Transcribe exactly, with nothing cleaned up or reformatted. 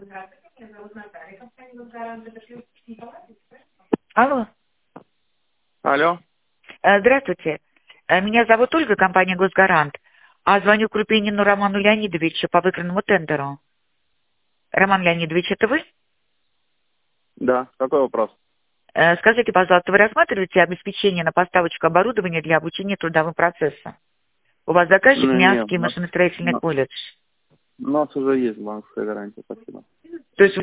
Алло. Алло. Э, Здравствуйте. Э, Меня зовут Ольга, компания «Госгарант». А звоню Крупинину Роману Леонидовичу по выигранному тендеру. Роман Леонидович, это вы? Да, какой вопрос? Э, Скажите, пожалуйста, вы рассматриваете обеспечение на поставочку оборудования для обучения трудовым процессам? У вас заказчик Ну, нет, Миасский у нас, машиностроительный у колледж. нас уже есть банковская гарантия, спасибо. То есть